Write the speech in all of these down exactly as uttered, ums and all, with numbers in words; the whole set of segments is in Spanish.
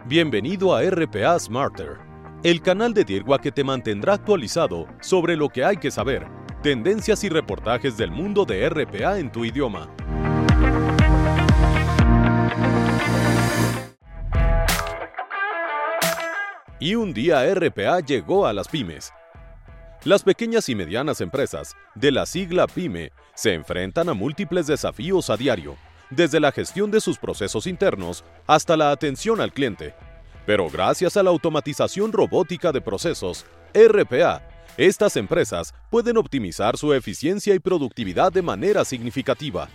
Bienvenido a R P A Smarter, el canal de DIRWA que te mantendrá actualizado sobre lo que hay que saber, tendencias y reportajes del mundo de R P A en tu idioma. Y un día R P A llegó a las pymes. Las pequeñas y medianas empresas, de la sigla PYME, se enfrentan a múltiples desafíos a diario, desde la gestión de sus procesos internos hasta la atención al cliente. Pero gracias a la automatización robótica de procesos, R P A, estas empresas pueden optimizar su eficiencia y productividad de manera significativa.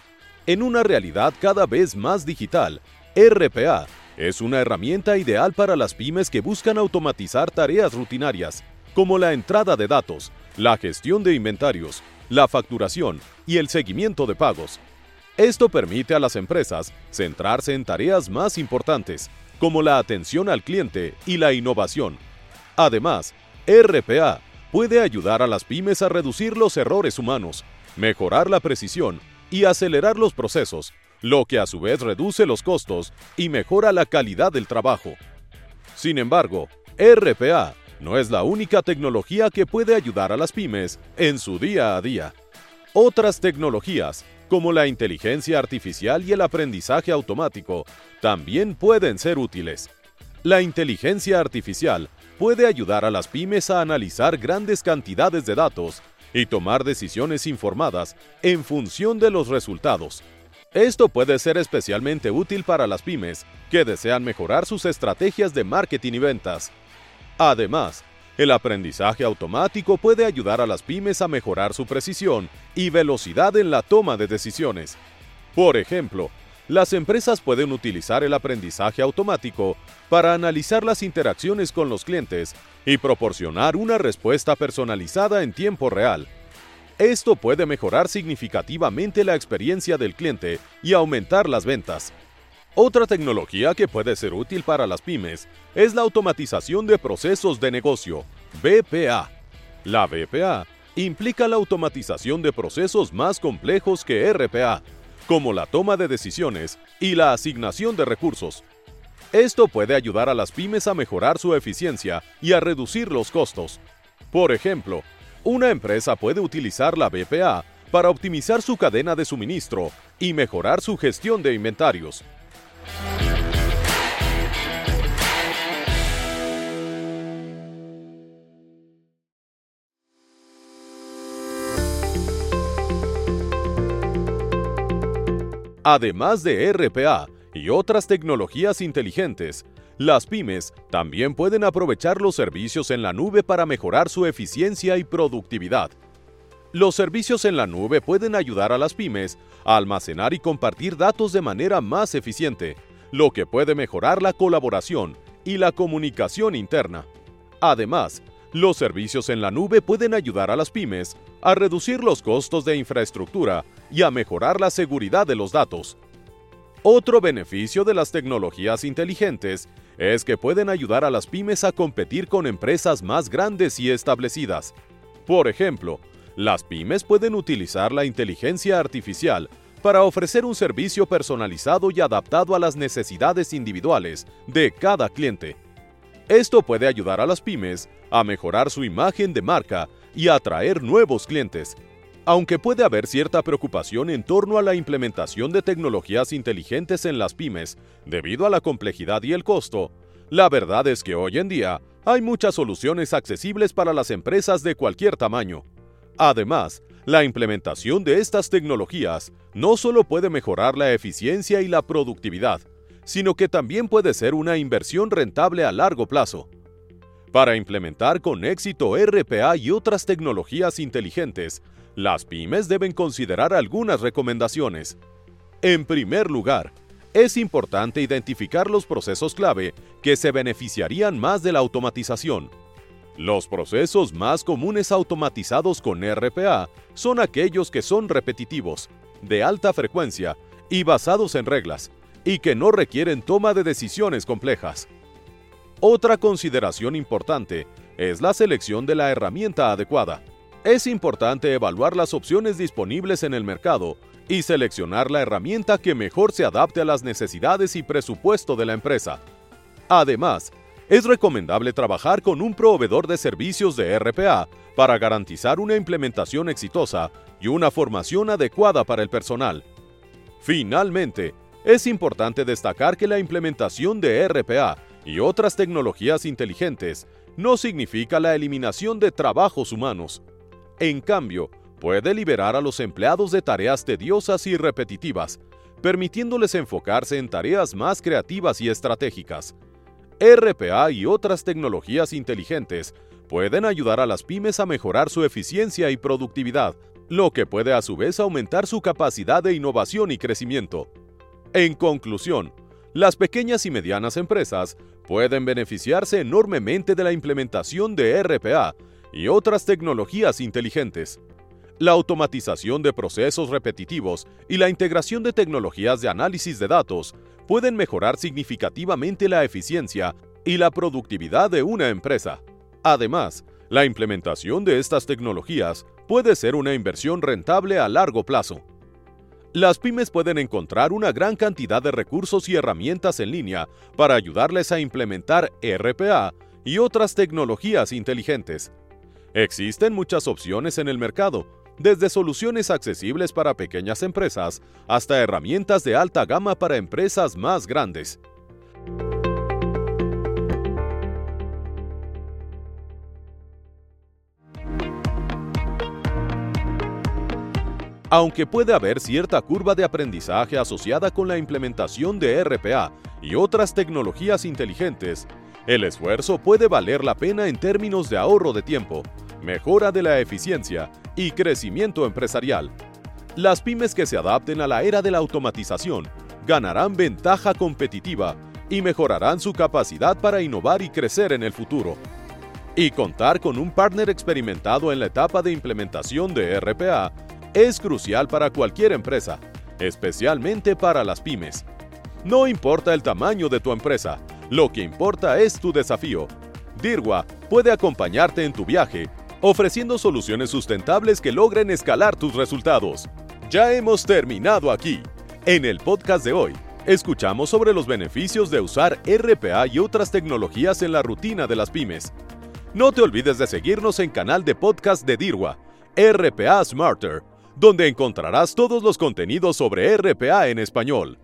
En una realidad cada vez más digital, R P A es una herramienta ideal para las pymes que buscan automatizar tareas rutinarias, como la entrada de datos, la gestión de inventarios, la facturación y el seguimiento de pagos. Esto permite a las empresas centrarse en tareas más importantes, como la atención al cliente y la innovación. Además, R P A puede ayudar a las pymes a reducir los errores humanos, mejorar la precisión y acelerar los procesos, lo que a su vez reduce los costos y mejora la calidad del trabajo. Sin embargo, R P A no es la única tecnología que puede ayudar a las pymes en su día a día. Otras tecnologías, como la inteligencia artificial y el aprendizaje automático, también pueden ser útiles. La inteligencia artificial puede ayudar a las pymes a analizar grandes cantidades de datos y tomar decisiones informadas en función de los resultados. Esto puede ser especialmente útil para las pymes que desean mejorar sus estrategias de marketing y ventas. Además, el aprendizaje automático puede ayudar a las pymes a mejorar su precisión y velocidad en la toma de decisiones. Por ejemplo, las empresas pueden utilizar el aprendizaje automático para analizar las interacciones con los clientes y proporcionar una respuesta personalizada en tiempo real. Esto puede mejorar significativamente la experiencia del cliente y aumentar las ventas. Otra tecnología que puede ser útil para las pymes es la automatización de procesos de negocio, B P A. La B P A implica la automatización de procesos más complejos que R P A, como la toma de decisiones y la asignación de recursos. Esto puede ayudar a las pymes a mejorar su eficiencia y a reducir los costos. Por ejemplo, una empresa puede utilizar la B P A para optimizar su cadena de suministro y mejorar su gestión de inventarios. Además de R P A y otras tecnologías inteligentes, las pymes también pueden aprovechar los servicios en la nube para mejorar su eficiencia y productividad. Los servicios en la nube pueden ayudar a las pymes a almacenar y compartir datos de manera más eficiente, lo que puede mejorar la colaboración y la comunicación interna. Además, los servicios en la nube pueden ayudar a las pymes a reducir los costos de infraestructura y a mejorar la seguridad de los datos. Otro beneficio de las tecnologías inteligentes es que pueden ayudar a las pymes a competir con empresas más grandes y establecidas. Por ejemplo, las pymes pueden utilizar la inteligencia artificial para ofrecer un servicio personalizado y adaptado a las necesidades individuales de cada cliente. Esto puede ayudar a las pymes a mejorar su imagen de marca y a atraer nuevos clientes. Aunque puede haber cierta preocupación en torno a la implementación de tecnologías inteligentes en las pymes debido a la complejidad y el costo, la verdad es que hoy en día hay muchas soluciones accesibles para las empresas de cualquier tamaño. Además, la implementación de estas tecnologías no solo puede mejorar la eficiencia y la productividad, sino que también puede ser una inversión rentable a largo plazo. Para implementar con éxito R P A y otras tecnologías inteligentes, las pymes deben considerar algunas recomendaciones. En primer lugar, es importante identificar los procesos clave que se beneficiarían más de la automatización. Los procesos más comunes automatizados con R P A son aquellos que son repetitivos, de alta frecuencia y basados en reglas, y que no requieren toma de decisiones complejas. Otra consideración importante es la selección de la herramienta adecuada. Es importante evaluar las opciones disponibles en el mercado y seleccionar la herramienta que mejor se adapte a las necesidades y presupuesto de la empresa. Además, es recomendable trabajar con un proveedor de servicios de R P A para garantizar una implementación exitosa y una formación adecuada para el personal. Finalmente, es importante destacar que la implementación de R P A y otras tecnologías inteligentes no significa la eliminación de trabajos humanos. En cambio, puede liberar a los empleados de tareas tediosas y repetitivas, permitiéndoles enfocarse en tareas más creativas y estratégicas. R P A y otras tecnologías inteligentes pueden ayudar a las pymes a mejorar su eficiencia y productividad, lo que puede a su vez aumentar su capacidad de innovación y crecimiento. En conclusión, las pequeñas y medianas empresas pueden beneficiarse enormemente de la implementación de R P A y otras tecnologías inteligentes. La automatización de procesos repetitivos y la integración de tecnologías de análisis de datos pueden mejorar significativamente la eficiencia y la productividad de una empresa. Además, la implementación de estas tecnologías puede ser una inversión rentable a largo plazo. Las pymes pueden encontrar una gran cantidad de recursos y herramientas en línea para ayudarles a implementar R P A y otras tecnologías inteligentes. Existen muchas opciones en el mercado, desde soluciones accesibles para pequeñas empresas hasta herramientas de alta gama para empresas más grandes. Aunque puede haber cierta curva de aprendizaje asociada con la implementación de R P A y otras tecnologías inteligentes, el esfuerzo puede valer la pena en términos de ahorro de tiempo, mejora de la eficiencia y crecimiento empresarial. Las pymes que se adapten a la era de la automatización ganarán ventaja competitiva y mejorarán su capacidad para innovar y crecer en el futuro. Y contar con un partner experimentado en la etapa de implementación de R P A es crucial para cualquier empresa, especialmente para las pymes. No importa el tamaño de tu empresa, lo que importa es tu desafío. Dirwa puede acompañarte en tu viaje, ofreciendo soluciones sustentables que logren escalar tus resultados. Ya hemos terminado aquí. En el podcast de hoy, escuchamos sobre los beneficios de usar R P A y otras tecnologías en la rutina de las pymes. No te olvides de seguirnos en canal de podcast de Dirwa, R P A Smarter, donde encontrarás todos los contenidos sobre R P A en español.